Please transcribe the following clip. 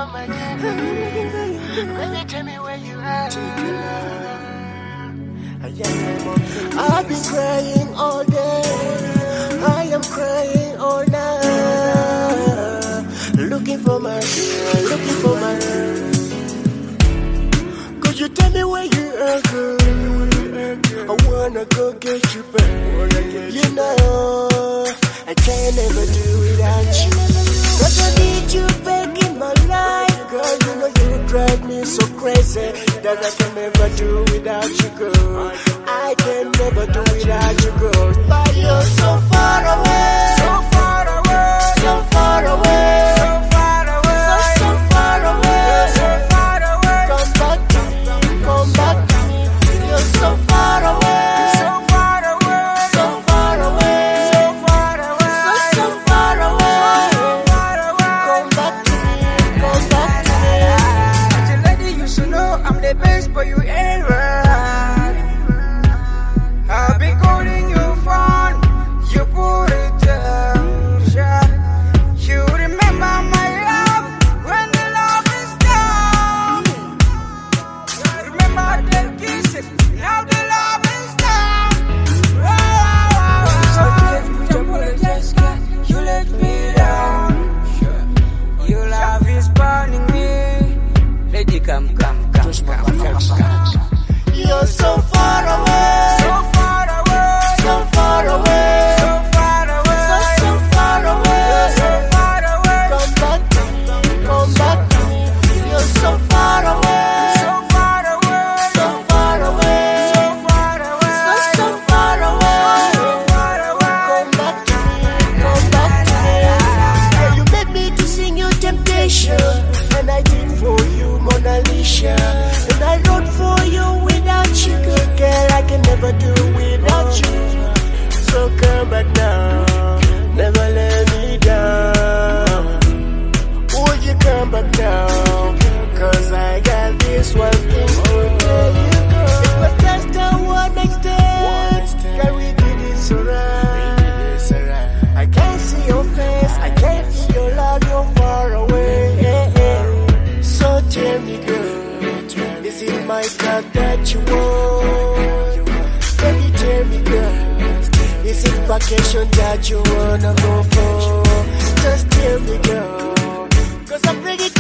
my girl. Baby, tell me where you are. I've been crying all day. I am crying all night. Looking for my girl, looking for my girl. Could you tell me where you are, girl? I wanna go get you back. You know, I can never do without you. Cause I need you back in my life. Girl, you know you drive me so crazy that I can never do without you, girl. I can never do without you, girl. But you're so far away, so far away, so far away, so far away, so far away, so far away. Come back to me, come back to me. You're so far away, so far away, so far away, so far away, so far away, so far away. Come back to me, come back to me. The lady you should know I'm the best for you ever. I'll be calling you phone, you put it down. You remember my love when the love is down. Remember the kisses, now the love is down. You let me down. Your love is burning me. Lady, come. You're so far away, so far away, so far away, so far away, so far away, so far away. Come back to me, come back to me. You're so far away, so far away, so far away, so far away, so far away, so far away. Come back to me, come back to me. Yeah, you made me to sing your temptation, and I did for you Mona Lisa, and I wrote for you without you, girl. I can never do without you. So come back now, never let me down. Would you come back now? Cause I got this one thing to tell you, girl. It was just a one night stand. Girl, we did it so right. I can't see your face, I can't see your love, you're far away. So tell me, girl, is it my car that you want? Baby, tell me, girl, is it vacation that you wanna go for? Just tell me, girl, cause I'm ready to